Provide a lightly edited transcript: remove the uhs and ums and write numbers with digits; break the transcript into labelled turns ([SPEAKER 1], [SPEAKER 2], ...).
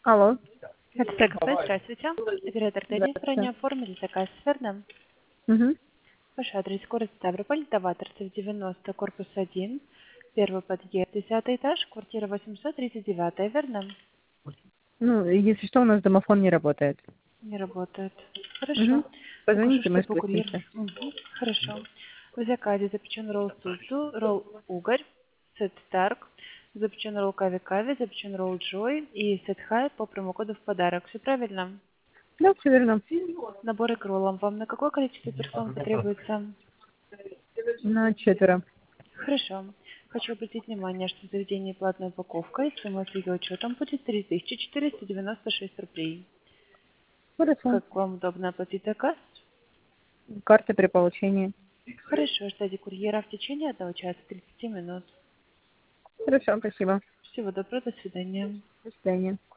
[SPEAKER 1] Алло.
[SPEAKER 2] Это ТГП, здравствуйте. Оператор Тедди, ранее
[SPEAKER 1] Здравствуйте.
[SPEAKER 2] оформили заказ, верно?
[SPEAKER 1] Угу.
[SPEAKER 2] Ваш адрес город Ставрополь, Даваторцев, 90, корпус 1, первый подъезд, 10 этаж, квартира 839, верно?
[SPEAKER 1] Ну, если что, у нас домофон не работает.
[SPEAKER 2] Не работает. Хорошо.
[SPEAKER 1] Угу.
[SPEAKER 2] Укажу,
[SPEAKER 1] Позвоните, мы
[SPEAKER 2] чтобы курьер...
[SPEAKER 1] спустимся.
[SPEAKER 2] Мгм. Хорошо. В заказе запечен ролл Сузу, ролл Угорь, сет Старк, запечен ролл Кави-Кави, запечен ролл Джой и сет Хай по промокоду в подарок. Все правильно?
[SPEAKER 1] Да, все верно.
[SPEAKER 2] Наборы к роллам вам на какое количество персон потребуется?
[SPEAKER 1] На 4.
[SPEAKER 2] Хорошо. Хочу обратить внимание, что в заведении платная упаковка и сумма с ее учетом будет 3496 рублей.
[SPEAKER 1] Хорошо.
[SPEAKER 2] Как вам удобно оплатить заказ?
[SPEAKER 1] Карты при получении.
[SPEAKER 2] Хорошо, ждите курьера в течение 1 часа 30 минут.
[SPEAKER 1] Хорошо, спасибо.
[SPEAKER 2] Всего доброго, до свидания.
[SPEAKER 1] До свидания.